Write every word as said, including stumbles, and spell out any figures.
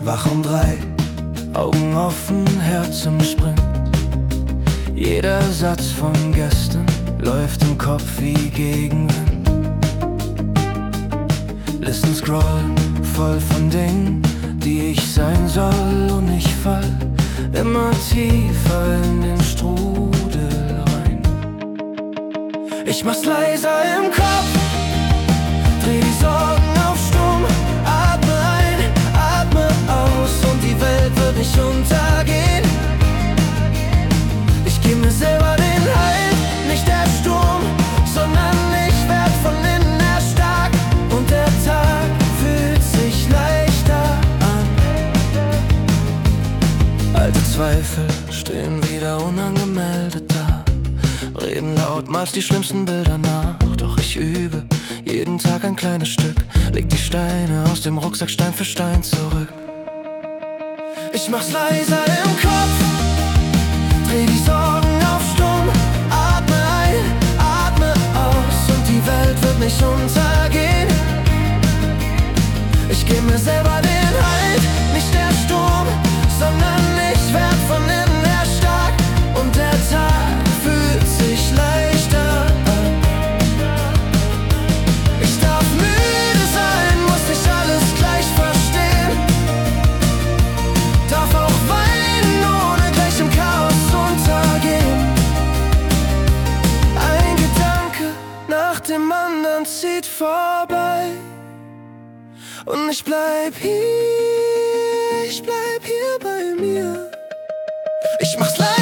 Wach um drei, Augen offen, Herz im Sprint. Jeder Satz von gestern läuft im Kopf wie Gegenwind. Listen, scrollen, voll von Dingen, die ich sein soll, und ich fall immer tiefer in den Strudel rein. Ich mach's leiser im Kopf, dreh die Sorgen auf Stumm, atme ein, atme aus und die Welt wird nicht untergehen. Ich geb mir selber den Halt, nicht der Sturm, sondern ich werd von innen erstarkt und der Tag fühlt sich leichter an. Alte Zweifel stehen wieder unangemeldet da, reden laut, malst die schlimmsten Bilder nach. Doch ich übe jeden Tag ein kleines Stück, leg die Steine aus dem Rucksack Stein für Stein zurück. Ich mach's leiser im Kopf, dreh die Sorgen auf Stumm, atme ein, atme aus und die Welt wird nicht untergehen. Ich geb mir selber den Halt, nicht der Sturm, sondern ich werd von innen erstarkt und der Tag fühlt sich leichter an. Ich darf müde sein, muss nicht alles gleich verstehen, darf auch weinen, ohne gleich im Chaos untergehen. Ein Gedanke nach dem anderen zieht vorbei und ich bleib hier, ich bleib hier bei mir. Ich mach's leider.